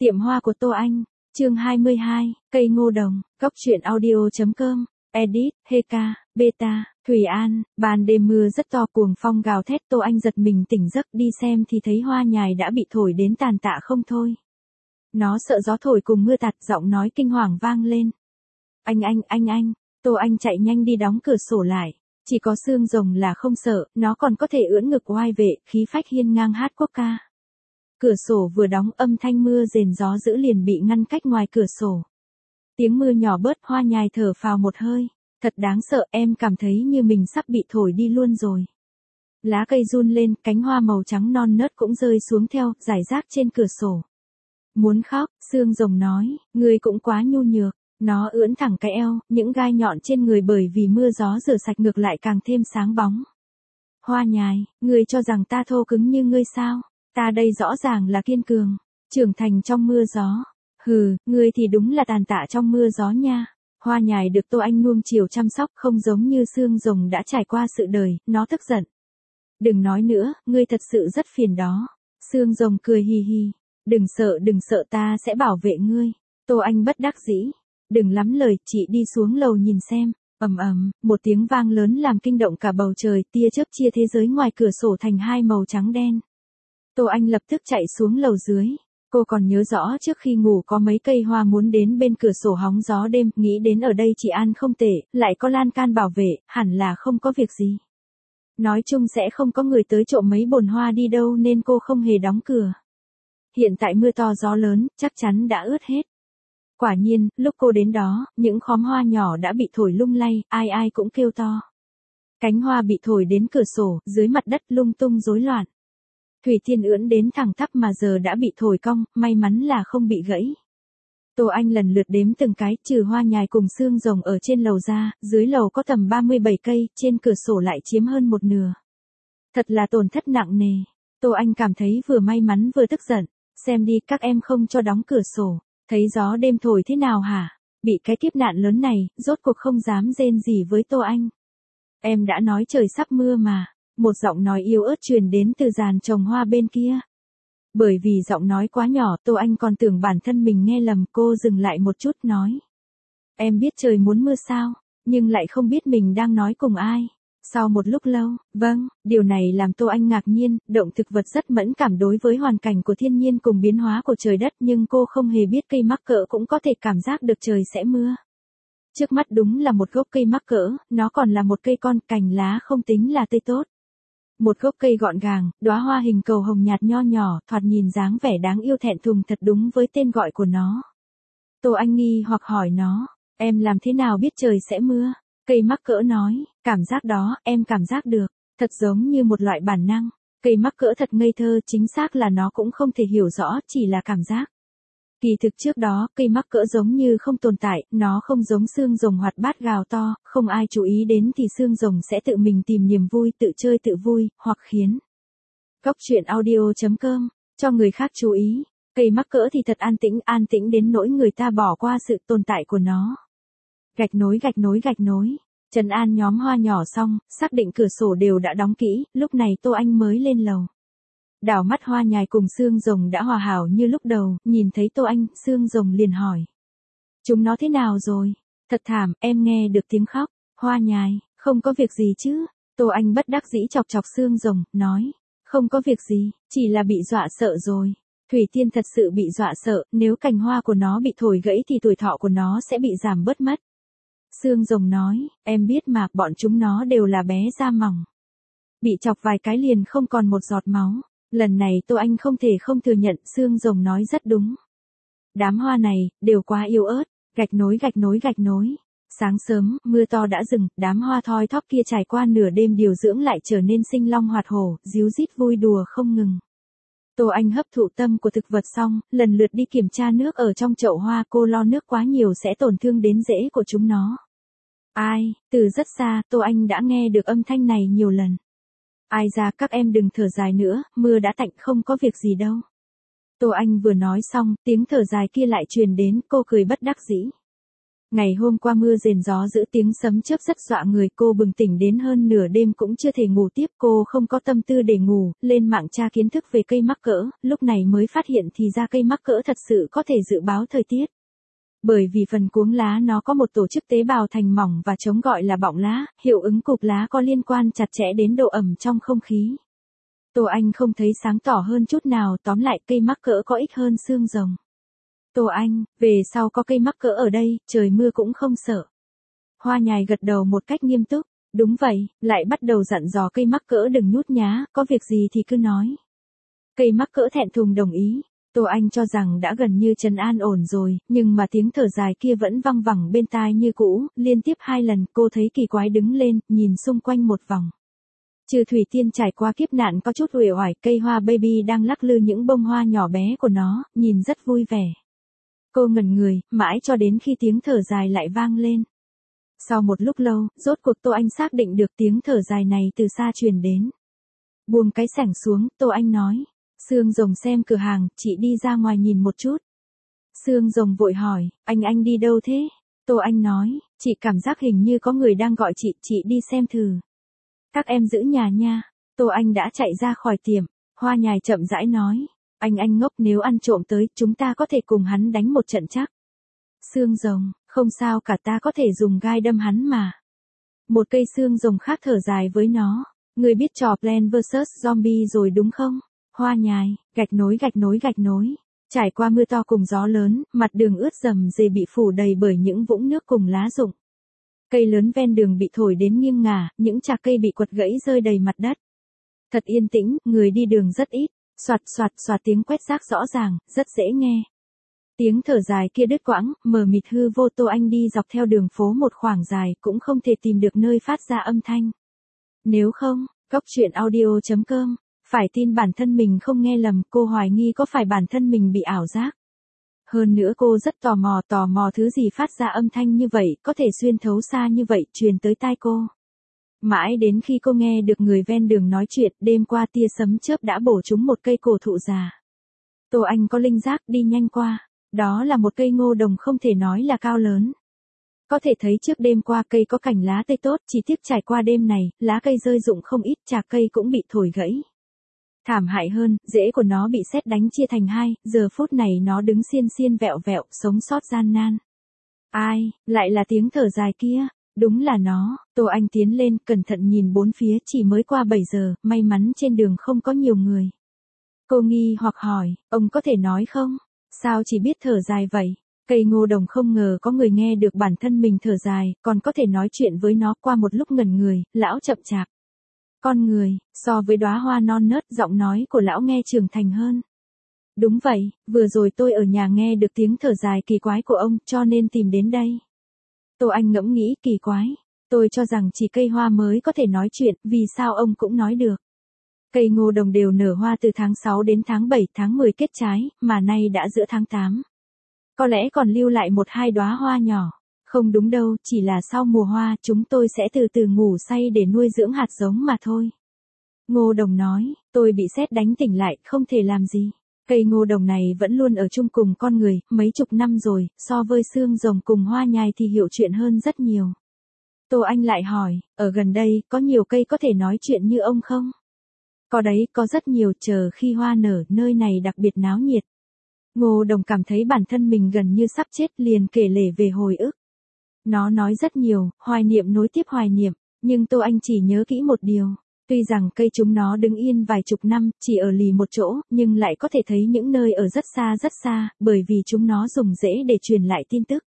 Tiệm hoa của Tô Anh, chương 22, cây ngô đồng, góc truyện audio.com, edit, Heka, Beta, Thùy An, ban đêm mưa rất to cuồng phong gào thét Tô Anh giật mình tỉnh giấc đi xem thì thấy hoa nhài đã bị thổi đến tàn tạ không thôi. Nó sợ gió thổi cùng mưa tạt giọng nói kinh hoàng vang lên. Anh, Tô Anh chạy nhanh đi đóng cửa sổ lại. Chỉ có xương rồng là không sợ, nó còn có thể ưỡn ngực oai vệ, khí phách hiên ngang hát quốc ca. Cửa sổ vừa đóng âm thanh mưa rền gió dữ liền bị ngăn cách ngoài cửa sổ. Tiếng mưa nhỏ bớt hoa nhài thở phào một hơi. Thật đáng sợ, em cảm thấy như mình sắp bị thổi đi luôn rồi. Lá cây run lên, cánh hoa màu trắng non nớt cũng rơi xuống theo, rải rác trên cửa sổ. Muốn khóc, xương rồng nói, người cũng quá nhu nhược. Nó ưỡn thẳng cái eo, những gai nhọn trên người bởi vì mưa gió rửa sạch ngược lại càng thêm sáng bóng. Hoa nhài, người cho rằng ta thô cứng như ngươi sao? Ta đây rõ ràng là kiên cường, trưởng thành trong mưa gió. Hừ, ngươi thì đúng là tàn tạ trong mưa gió nha. Hoa nhài được Tô Anh nuông chiều chăm sóc không giống như xương rồng đã trải qua sự đời, nó tức giận. Đừng nói nữa, ngươi thật sự rất phiền đó. Xương rồng cười hì hì. Đừng sợ ta sẽ bảo vệ ngươi. Tô Anh bất đắc dĩ. Đừng lắm lời, chị đi xuống lầu nhìn xem. Một tiếng vang lớn làm kinh động cả bầu trời, tia chớp chia thế giới ngoài cửa sổ thành hai màu trắng đen. Tô Anh lập tức chạy xuống lầu dưới. Cô còn nhớ rõ trước khi ngủ có mấy cây hoa muốn đến bên cửa sổ hóng gió đêm, nghĩ đến ở đây chị An không tệ, lại có lan can bảo vệ, hẳn là không có việc gì. Nói chung sẽ không có người tới trộm mấy bồn hoa đi đâu nên cô không hề đóng cửa. Hiện tại mưa to gió lớn, chắc chắn đã ướt hết. Quả nhiên, lúc cô đến đó, những khóm hoa nhỏ đã bị thổi lung lay, ai cũng kêu to. Cánh hoa bị thổi đến cửa sổ, dưới mặt đất lung tung rối loạn. Thủy Thiên ưỡn đến thẳng tắp mà giờ đã bị thổi cong, may mắn là không bị gãy. Tô Anh lần lượt đếm từng cái, trừ hoa nhài cùng xương rồng ở trên lầu ra, dưới lầu có tầm 37 cây, trên cửa sổ lại chiếm hơn một nửa. Thật là tổn thất nặng nề. Tô Anh cảm thấy vừa may mắn vừa tức giận. Xem đi, các em không cho đóng cửa sổ. Thấy gió đêm thổi thế nào hả? Bị cái kiếp nạn lớn này, rốt cuộc không dám rên gì với Tô Anh. Em đã nói trời sắp mưa mà. Một giọng nói yếu ớt truyền đến từ giàn trồng hoa bên kia. Bởi vì giọng nói quá nhỏ, Tô Anh còn tưởng bản thân mình nghe lầm, cô dừng lại một chút nói. Em biết trời muốn mưa sao, nhưng lại không biết mình đang nói cùng ai. Sau một lúc lâu, vâng, điều này làm Tô Anh ngạc nhiên, động thực vật rất mẫn cảm đối với hoàn cảnh của thiên nhiên cùng biến hóa của trời đất nhưng cô không hề biết cây mắc cỡ cũng có thể cảm giác được trời sẽ mưa. Trước mắt đúng là một gốc cây mắc cỡ, nó còn là một cây con, cành lá không tính là tươi tốt. Một gốc cây gọn gàng, đóa hoa hình cầu hồng nhạt nho nhỏ, thoạt nhìn dáng vẻ đáng yêu thẹn thùng thật đúng với tên gọi của nó. Tô Anh nghi hoặc hỏi nó, em làm thế nào biết trời sẽ mưa? Cây mắc cỡ nói, cảm giác đó, em cảm giác được, thật giống như một loại bản năng. Cây mắc cỡ thật ngây thơ, chính xác là nó cũng không thể hiểu rõ, chỉ là cảm giác. Kỳ thực trước đó, cây mắc cỡ giống như không tồn tại, nó không giống xương rồng hoạt bát gào to, không ai chú ý đến thì xương rồng sẽ tự mình tìm niềm vui, tự chơi tự vui, hoặc khiến. Góc truyện audio.com, cho người khác chú ý. Cây mắc cỡ thì thật an tĩnh đến nỗi người ta bỏ qua sự tồn tại của nó. Gạch nối. Trấn an nhóm hoa nhỏ xong, xác định cửa sổ đều đã đóng kỹ, lúc này Tô Anh mới lên lầu. Đảo mắt hoa nhài cùng xương rồng đã hòa hảo như lúc đầu, nhìn thấy Tô Anh, xương rồng liền hỏi. Chúng nó thế nào rồi? Thật thảm, em nghe được tiếng khóc. Hoa nhài, không có việc gì chứ? Tô Anh bất đắc dĩ chọc xương rồng, nói. Không có việc gì, chỉ là bị dọa sợ rồi. Thủy Tiên thật sự bị dọa sợ, nếu cành hoa của nó bị thổi gãy thì tuổi thọ của nó sẽ bị giảm bớt mất. Xương rồng nói, em biết mà, bọn chúng nó đều là bé da mỏng. Bị chọc vài cái liền không còn một giọt máu. Lần này Tô Anh không thể không thừa nhận, xương rồng nói rất đúng. Đám hoa này, đều quá yếu ớt, gạch nối. Sáng sớm, mưa to đã dừng, đám hoa thoi thóp kia trải qua nửa đêm điều dưỡng lại trở nên sinh long hoạt hổ, ríu rít vui đùa không ngừng. Tô Anh hấp thụ tâm của thực vật xong, lần lượt đi kiểm tra nước ở trong chậu hoa, cô lo nước quá nhiều sẽ tổn thương đến rễ của chúng nó. Từ rất xa, Tô Anh đã nghe được âm thanh này nhiều lần. Ai ra các em đừng thở dài nữa, mưa đã tạnh không có việc gì đâu. Tô Anh vừa nói xong, tiếng thở dài kia lại truyền đến, cô cười bất đắc dĩ. Ngày hôm qua mưa rền gió dữ tiếng sấm chớp rất dọa người, cô bừng tỉnh đến hơn nửa đêm cũng chưa thể ngủ tiếp, cô không có tâm tư để ngủ, lên mạng tra kiến thức về cây mắc cỡ, lúc này mới phát hiện thì ra cây mắc cỡ thật sự có thể dự báo thời tiết. Bởi vì phần cuống lá nó có một tổ chức tế bào thành mỏng và chống gọi là bọng lá, hiệu ứng cụp lá có liên quan chặt chẽ đến độ ẩm trong không khí. Tô Anh không thấy sáng tỏ hơn chút nào, tóm lại cây mắc cỡ có ích hơn xương rồng. Tô Anh, về sau có cây mắc cỡ ở đây, trời mưa cũng không sợ. Hoa Nhài gật đầu một cách nghiêm túc, đúng vậy, lại bắt đầu dặn dò cây mắc cỡ đừng nhút nhá, có việc gì thì cứ nói. Cây mắc cỡ thẹn thùng đồng ý. Tô Anh cho rằng đã gần như trấn an ổn rồi, nhưng mà tiếng thở dài kia vẫn văng vẳng bên tai như cũ, liên tiếp 2 lần cô thấy kỳ quái đứng lên, nhìn xung quanh một vòng. Trừ Thủy Tiên trải qua kiếp nạn có chút uể oải, cây hoa baby đang lắc lư những bông hoa nhỏ bé của nó, nhìn rất vui vẻ. Cô ngẩn người, mãi cho đến khi tiếng thở dài lại vang lên. Sau một lúc lâu, rốt cuộc Tô Anh xác định được tiếng thở dài này từ xa truyền đến. Buông cái sảnh xuống, Tô Anh nói. Sương Rồng xem cửa hàng, chị đi ra ngoài nhìn một chút. Sương Rồng vội hỏi, anh đi đâu thế? Tô Anh nói, chị cảm giác hình như có người đang gọi chị đi xem thử. Các em giữ nhà nha. Tô Anh đã chạy ra khỏi tiệm, Hoa Nhài chậm rãi nói. Anh ngốc, nếu ăn trộm tới, chúng ta có thể cùng hắn đánh một trận chắc. Sương Rồng, không sao cả, ta có thể dùng gai đâm hắn mà. Một cây xương rồng khác thở dài với nó. Người biết trò Plants vs Zombie rồi đúng không? Hoa Nhài, gạch nối. Trải qua mưa to cùng gió lớn, mặt đường ướt rầm rề bị phủ đầy bởi những vũng nước cùng lá rụng. Cây lớn ven đường bị thổi đến nghiêng ngả, những chạc cây bị quật gãy rơi đầy mặt đất. Thật yên tĩnh, người đi đường rất ít. Soạt tiếng quét rác rõ ràng, rất dễ nghe. Tiếng thở dài kia đứt quãng, mờ mịt hư vô. Tô Anh đi dọc theo đường phố một khoảng dài cũng không thể tìm được nơi phát ra âm thanh. Nếu không, goctruyện.audio.com, phải tin bản thân mình không nghe lầm, cô hoài nghi có phải bản thân mình bị ảo giác. Hơn nữa cô rất tò mò thứ gì phát ra âm thanh như vậy, có thể xuyên thấu xa như vậy, truyền tới tai cô. Mãi đến khi cô nghe được người ven đường nói chuyện, đêm qua tia sấm chớp đã bổ trúng một cây cổ thụ già. Tô Anh có linh giác đi nhanh qua, đó là một cây ngô đồng không thể nói là cao lớn. Có thể thấy trước đêm qua cây có cành lá tươi tốt, chỉ tiếc trải qua đêm này, lá cây rơi rụng không ít, chạc cây cũng bị thổi gãy. Thảm hại hơn, rễ của nó bị sét đánh chia thành 2, giờ phút này nó đứng xiên vẹo, sống sót gian nan. Ai, lại là tiếng thở dài kia, đúng là nó. Tô Anh tiến lên, cẩn thận nhìn bốn phía, chỉ mới qua 7 giờ, may mắn trên đường không có nhiều người. Cô nghi hoặc hỏi, ông có thể nói không? Sao chỉ biết thở dài vậy? Cây ngô đồng không ngờ có người nghe được bản thân mình thở dài, còn có thể nói chuyện với nó. Qua một lúc ngẩn người, lão chậm chạp. Con người, so với đóa hoa non nớt, giọng nói của lão nghe trưởng thành hơn. Đúng vậy, vừa rồi tôi ở nhà nghe được tiếng thở dài kỳ quái của ông, cho nên tìm đến đây. Tô Anh ngẫm nghĩ, kỳ quái. Tôi cho rằng chỉ cây hoa mới có thể nói chuyện, vì sao ông cũng nói được. Cây ngô đồng đều nở hoa từ tháng 6 đến tháng 7, tháng 10 kết trái, mà nay đã giữa tháng 8. Có lẽ còn lưu lại 1-2 đóa hoa nhỏ. Không đúng đâu, chỉ là sau mùa hoa, chúng tôi sẽ từ từ ngủ say để nuôi dưỡng hạt giống mà thôi. Ngô đồng nói, tôi bị sét đánh tỉnh lại, không thể làm gì. Cây ngô đồng này vẫn luôn ở chung cùng con người, mấy chục năm rồi, so với xương rồng cùng Hoa Nhài thì hiểu chuyện hơn rất nhiều. Tô Anh lại hỏi, ở gần đây, có nhiều cây có thể nói chuyện như ông không? Có đấy, có rất nhiều, chờ khi hoa nở, nơi này đặc biệt náo nhiệt. Ngô đồng cảm thấy bản thân mình gần như sắp chết, liền kể lể về hồi ức. Nó nói rất nhiều, hoài niệm nối tiếp hoài niệm, nhưng Tô Anh chỉ nhớ kỹ một điều. Tuy rằng cây chúng nó đứng yên vài chục năm, chỉ ở lì một chỗ, nhưng lại có thể thấy những nơi ở rất xa, bởi vì chúng nó dùng rễ để truyền lại tin tức.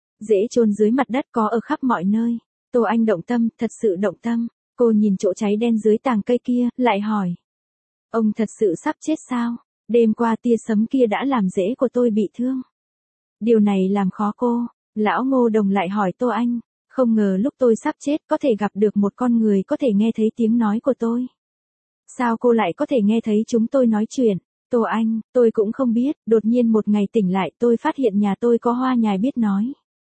Rễ chôn dưới mặt đất có ở khắp mọi nơi. Tô Anh động tâm, thật sự động tâm. Cô nhìn chỗ cháy đen dưới tàng cây kia, lại hỏi. Ông thật sự sắp chết sao? Đêm qua tia sấm kia đã làm rễ của tôi bị thương. Điều này làm khó cô. Lão Ngô đồng lại hỏi Tô Anh. Không ngờ lúc tôi sắp chết có thể gặp được một con người có thể nghe thấy tiếng nói của tôi. Sao cô lại có thể nghe thấy chúng tôi nói chuyện? Tô Anh, tôi cũng không biết, đột nhiên một ngày tỉnh lại tôi phát hiện nhà tôi có Hoa Nhài biết nói.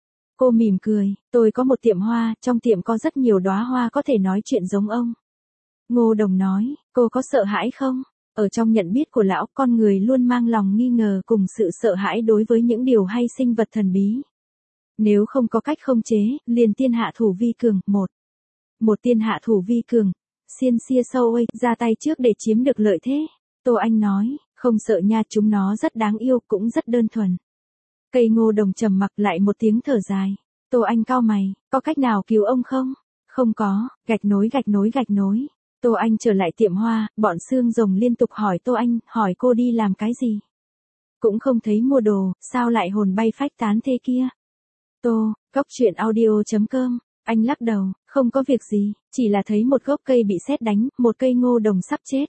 Cô mỉm cười, tôi có một tiệm hoa, trong tiệm có rất nhiều đóa hoa có thể nói chuyện giống ông. Ngô đồng nói, cô có sợ hãi không? Ở trong nhận biết của lão, con người luôn mang lòng nghi ngờ cùng sự sợ hãi đối với những điều hay sinh vật thần bí. Nếu không có cách không chế, liền tiên hạ thủ vi cường, một tiên hạ thủ vi cường, xiên xia sâu ơi, ra tay trước để chiếm được lợi thế. Tô Anh nói, không sợ nha, chúng nó rất đáng yêu, cũng rất đơn thuần. Cây ngô đồng trầm mặc lại một tiếng thở dài. Tô Anh cau mày, có cách nào cứu ông không? Không có, gạch nối. Tô Anh trở lại tiệm hoa, bọn xương rồng liên tục hỏi Tô Anh, hỏi cô đi làm cái gì? Cũng không thấy mua đồ, sao lại hồn bay phách tán thế kia? Cóc truyện audio.com, anh lắc đầu, không có việc gì, chỉ là thấy một gốc cây bị sét đánh, một cây ngô đồng sắp chết.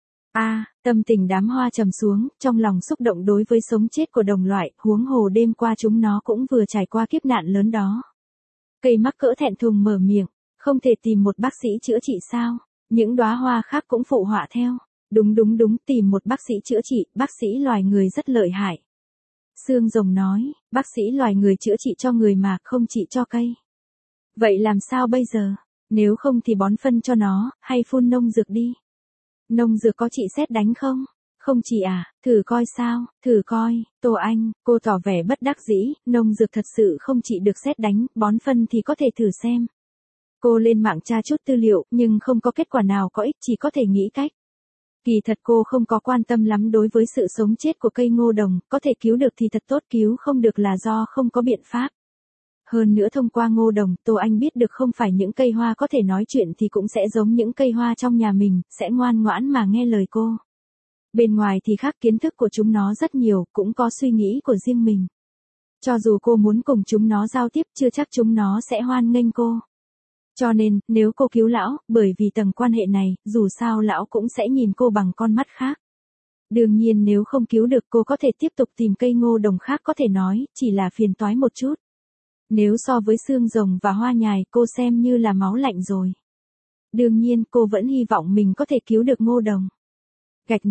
Tâm tình đám hoa trầm xuống, trong lòng xúc động đối với sống chết của đồng loại, huống hồ đêm qua chúng nó cũng vừa trải qua kiếp nạn lớn đó. Cây mắc cỡ thẹn thùng mở miệng, không thể tìm một bác sĩ chữa trị sao? Những đóa hoa khác cũng phụ họa theo. Đúng, tìm một bác sĩ chữa trị, bác sĩ loài người rất lợi hại. Xương rồng nói, bác sĩ loài người chữa trị cho người mà không trị cho cây. Vậy làm sao bây giờ? Nếu không thì bón phân cho nó, hay phun nông dược đi. Nông dược có trị sét đánh không? Không chỉ à, thử coi sao, thử coi. Tô Anh, cô tỏ vẻ bất đắc dĩ, nông dược thật sự không trị được sét đánh, bón phân thì có thể thử xem. Cô lên mạng tra chút tư liệu, nhưng không có kết quả nào có ích, chỉ có thể nghĩ cách. Kỳ thật cô không có quan tâm lắm đối với sự sống chết của cây ngô đồng, có thể cứu được thì thật tốt, cứu không được là do không có biện pháp. Hơn nữa thông qua ngô đồng, Tô Anh biết được không phải những cây hoa có thể nói chuyện thì cũng sẽ giống những cây hoa trong nhà mình, sẽ ngoan ngoãn mà nghe lời cô. Bên ngoài thì khác, kiến thức của chúng nó rất nhiều, cũng có suy nghĩ của riêng mình. Cho dù cô muốn cùng chúng nó giao tiếp, chưa chắc chúng nó sẽ hoan nghênh cô. Cho nên, nếu cô cứu lão, bởi vì tầng quan hệ này, dù sao lão cũng sẽ nhìn cô bằng con mắt khác. Đương nhiên nếu không cứu được cô có thể tiếp tục tìm cây ngô đồng khác, có thể nói, chỉ là phiền toái một chút. Nếu so với xương rồng và hoa nhài, cô xem như là máu lạnh rồi. Đương nhiên cô vẫn hy vọng mình có thể cứu được ngô đồng. Gạch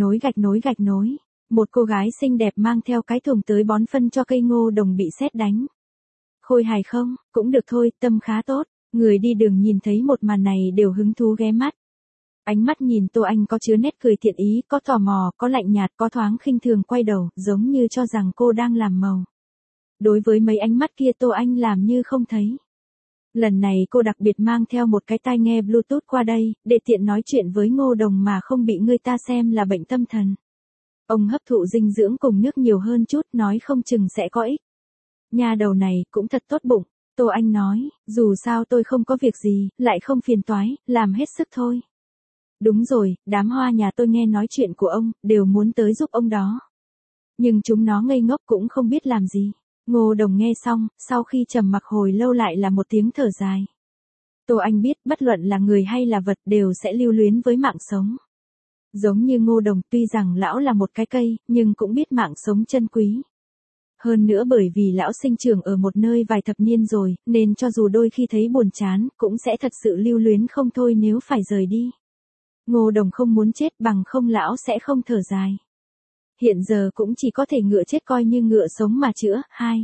nối. Một cô gái xinh đẹp mang theo cái thùng tới bón phân cho cây ngô đồng bị sét đánh. Khôi hài không? Cũng được thôi, tâm khá tốt. Người đi đường nhìn thấy một màn này đều hứng thú ghé mắt. Ánh mắt nhìn Tô Anh có chứa nét cười thiện ý, có tò mò, có lạnh nhạt, có thoáng khinh thường quay đầu, giống như cho rằng cô đang làm màu. Đối với mấy ánh mắt kia Tô Anh làm như không thấy. Lần này cô đặc biệt mang theo một cái tai nghe Bluetooth qua đây, để tiện nói chuyện với ngô đồng mà không bị người ta xem là bệnh tâm thần. Ông hấp thụ dinh dưỡng cùng nước nhiều hơn chút, nói không chừng sẽ có ích. Nhà đầu này cũng thật tốt bụng. Tô Anh nói, dù sao tôi không có việc gì, lại không phiền toái, làm hết sức thôi. Đúng rồi, đám hoa nhà tôi nghe nói chuyện của ông, đều muốn tới giúp ông đó. Nhưng chúng nó ngây ngốc cũng không biết làm gì. Ngô đồng nghe xong, sau khi trầm mặc hồi lâu lại là một tiếng thở dài. Tô Anh biết, bất luận là người hay là vật đều sẽ lưu luyến với mạng sống. Giống như ngô đồng, tuy rằng lão là một cái cây, nhưng cũng biết mạng sống chân quý. Hơn nữa bởi vì lão sinh trưởng ở một nơi vài thập niên rồi, nên cho dù đôi khi thấy buồn chán, cũng sẽ thật sự lưu luyến không thôi nếu phải rời đi. Ngô đồng không muốn chết, bằng không lão sẽ không thở dài. Hiện giờ cũng chỉ có thể ngựa chết coi như ngựa sống mà chữa.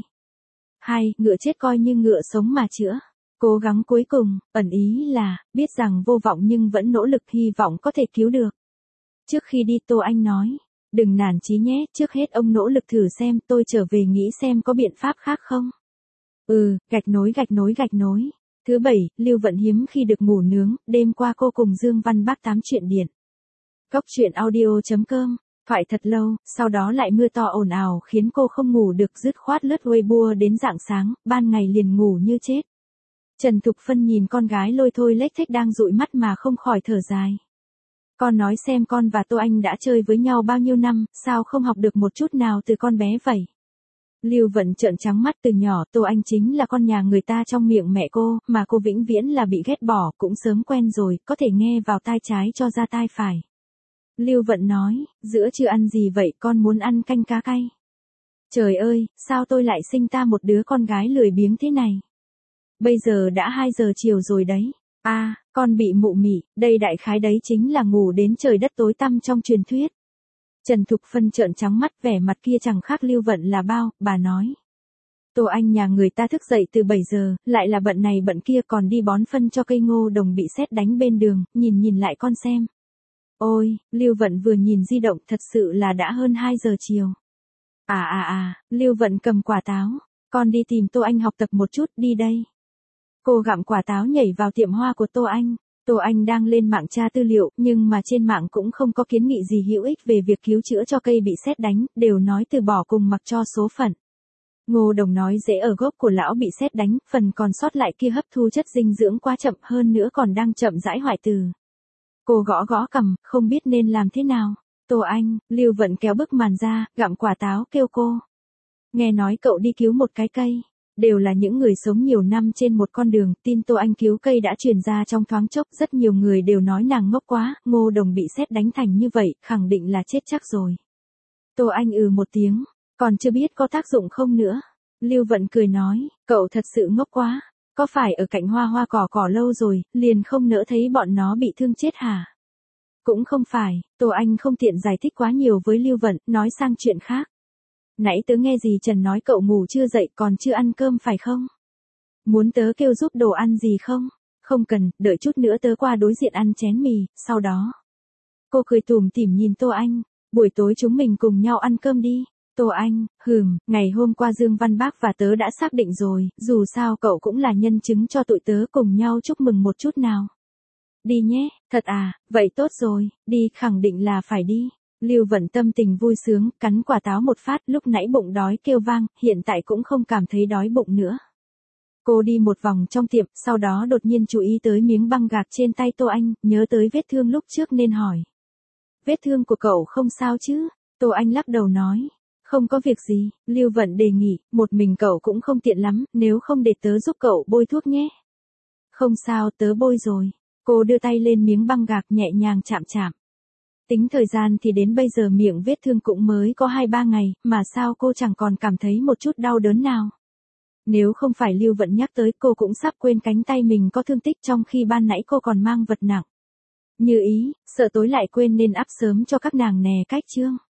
Ngựa chết coi như ngựa sống mà chữa. Cố gắng cuối cùng, ẩn ý là, biết rằng vô vọng nhưng vẫn nỗ lực, hy vọng có thể cứu được. Trước khi đi Tô Anh nói, đừng nản chí nhé, trước hết ông nỗ lực thử xem, tôi trở về nghĩ xem có biện pháp khác không. Gạch nối. Thứ 7, Lưu Vận hiếm khi được ngủ nướng, đêm qua cô cùng Dương Văn Bác tám chuyện điện. Cóc truyện audio.com, thoại thật lâu, sau đó lại mưa to ồn ào khiến cô không ngủ được, dứt khoát lướt Weibo đến rạng sáng, ban ngày liền ngủ như chết. Trần Thục Phân nhìn con gái lôi thôi lếch thếch đang dụi mắt mà không khỏi thở dài. Con nói xem con và Tô Anh đã chơi với nhau bao nhiêu năm, sao không học được một chút nào từ con bé vậy? Lưu Vận trợn trắng mắt, từ nhỏ Tô Anh chính là con nhà người ta trong miệng mẹ cô, mà cô vĩnh viễn là bị ghét bỏ, cũng sớm quen rồi, có thể nghe vào tai trái cho ra tai phải. Lưu Vận nói, giữa chưa ăn gì vậy, con muốn ăn canh cá cay. Trời ơi, sao tôi lại sinh ta một đứa con gái lười biếng thế này? Bây giờ đã 2 giờ chiều rồi đấy. Con bị mụ mị, đây đại khái đấy chính là ngủ đến trời đất tối tăm trong truyền thuyết. Trần Thục Phân trợn trắng mắt, vẻ mặt kia chẳng khác Lưu Vận là bao, bà nói. Tô Anh nhà người ta thức dậy từ 7 giờ, lại là bận này bận kia, còn đi bón phân cho cây ngô đồng bị sét đánh bên đường, nhìn lại con xem. Ôi, Lưu Vận vừa nhìn di động, thật sự là đã hơn 2 giờ chiều. Lưu Vận cầm quả táo. Con đi tìm Tô Anh học tập một chút, đi đây. Cô gặm quả táo nhảy vào tiệm hoa của Tô Anh. Tô Anh đang lên mạng tra tư liệu, nhưng mà trên mạng cũng không có kiến nghị gì hữu ích về việc cứu chữa cho cây bị sét đánh, đều nói từ bỏ cùng mặc cho số phận. Ngô Đồng nói rễ ở gốc của lão bị sét đánh, phần còn sót lại kia hấp thu chất dinh dưỡng quá chậm, hơn nữa còn đang chậm rãi hoại tử. Cô gõ gõ cằm, không biết nên làm thế nào. Tô Anh, Lưu Vận kéo bức màn ra, gặm quả táo kêu cô. Nghe nói cậu đi cứu một cái cây. Đều là những người sống nhiều năm trên một con đường, tin Tô Anh cứu cây đã truyền ra trong thoáng chốc, rất nhiều người đều nói nàng ngốc quá, Ngô Đồng bị sét đánh thành như vậy, khẳng định là chết chắc rồi. Tô Anh một tiếng, còn chưa biết có tác dụng không nữa. Lưu Vận cười nói, cậu thật sự ngốc quá, có phải ở cạnh hoa cỏ lâu rồi, liền không nỡ thấy bọn nó bị thương chết hả? Cũng không phải, Tô Anh không tiện giải thích quá nhiều với Lưu Vận, nói sang chuyện khác. Nãy tớ nghe dì Trần nói cậu ngủ chưa dậy còn chưa ăn cơm phải không? Muốn tớ kêu giúp đồ ăn gì không? Không cần, đợi chút nữa tớ qua đối diện ăn chén mì, sau đó. Cô cười tủm tỉm nhìn Tô Anh, buổi tối chúng mình cùng nhau ăn cơm đi. Tô Anh, ngày hôm qua Dương Văn Bác và tớ đã xác định rồi, dù sao cậu cũng là nhân chứng cho tụi tớ cùng nhau chúc mừng một chút nào. Đi nhé, thật à, vậy tốt rồi, đi, khẳng định là phải đi. Lưu Vận tâm tình vui sướng, cắn quả táo một phát, lúc nãy bụng đói kêu vang, hiện tại cũng không cảm thấy đói bụng nữa. Cô đi một vòng trong tiệm, sau đó đột nhiên chú ý tới miếng băng gạc trên tay Tô Anh, nhớ tới vết thương lúc trước nên hỏi. Vết thương của cậu không sao chứ? Tô Anh lắc đầu nói. Không có việc gì, Lưu Vận đề nghị, một mình cậu cũng không tiện lắm, nếu không để tớ giúp cậu bôi thuốc nhé. Không sao, tớ bôi rồi. Cô đưa tay lên miếng băng gạc nhẹ nhàng chạm chạm. Tính thời gian thì đến bây giờ miệng vết thương cũng mới có 2-3 ngày, mà sao cô chẳng còn cảm thấy một chút đau đớn nào. Nếu không phải Lưu Vận nhắc tới cô cũng sắp quên cánh tay mình có thương tích trong khi ban nãy cô còn mang vật nặng. Như ý, sợ tối lại quên nên ắp sớm cho các nàng nè cách chương.